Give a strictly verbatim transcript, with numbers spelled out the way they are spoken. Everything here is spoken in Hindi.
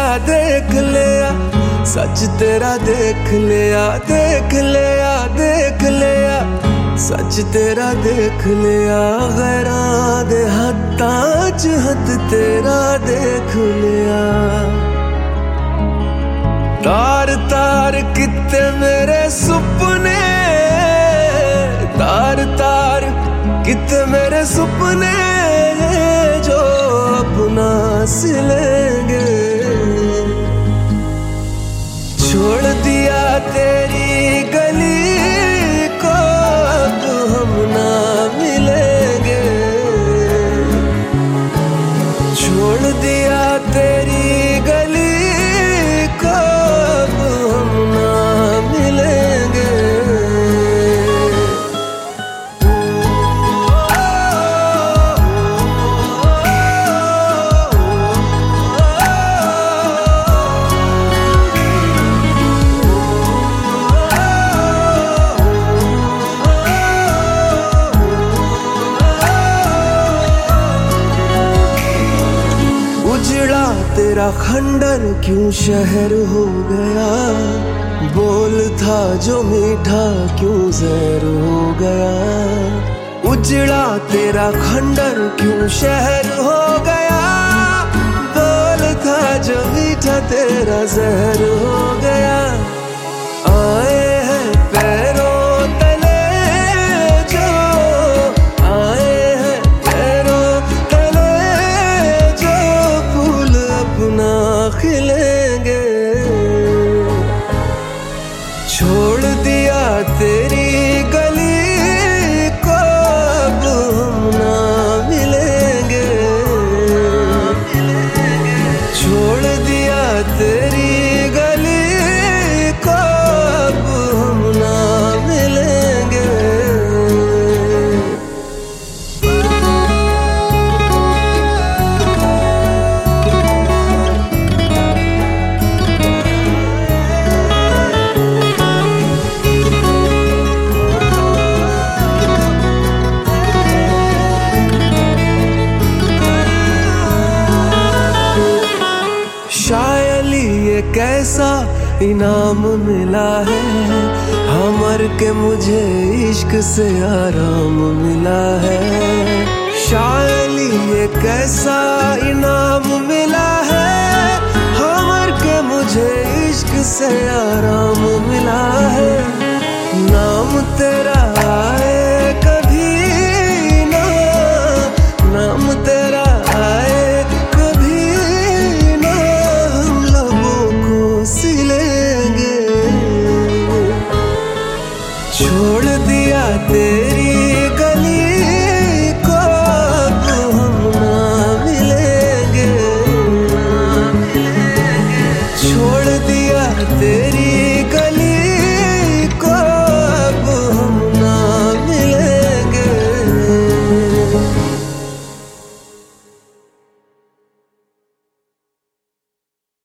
देख लिया, सच तेरा देख लिया, देख लिया देख लिया, सच तेरा देख लिया। गैरां दे हत्थां च हत्थ तेरा देख लिया। तार तार किते मेरे सुपने, तार तार किते मेरे सुपने, जो अपना सिलेंगे। छोड़ दिया तेरी गली को, अब हम ना मिलेंगे। छोड़ दिया तेरी गली को, अब हम ना मिलेंगे। उजड़ा तेरा खंडर क्यों शहर हो गया, बोल था जो मीठा क्यों जहर हो गया। उजड़ा तेरा खंडर क्यों शहर हो गया, बोल था जो मीठा तेरा जहर हो गया। आए हैं पैरों तले जो, आए हैं पैरों तले जो, फूल अपना खिलेंगे। छोड़ दिया तेरी गली को, अब हम ना मिलेंगे। छोड़ दिया तेरी गली को, अब हम ना मिलेंगे। शायली ये कैसा इनाम मिला है, हमर के मुझे इश्क से आराम मिला है। शायली ये कैसा इनाम मिला है, हमर के मुझे इश्क से आराम मिला है। नाम तेरा आए कभी ना, नाम तेरा आए छोड़ दिया तेरी गली को, अब हम ना मिलेंगे। छोड़ दिया तेरी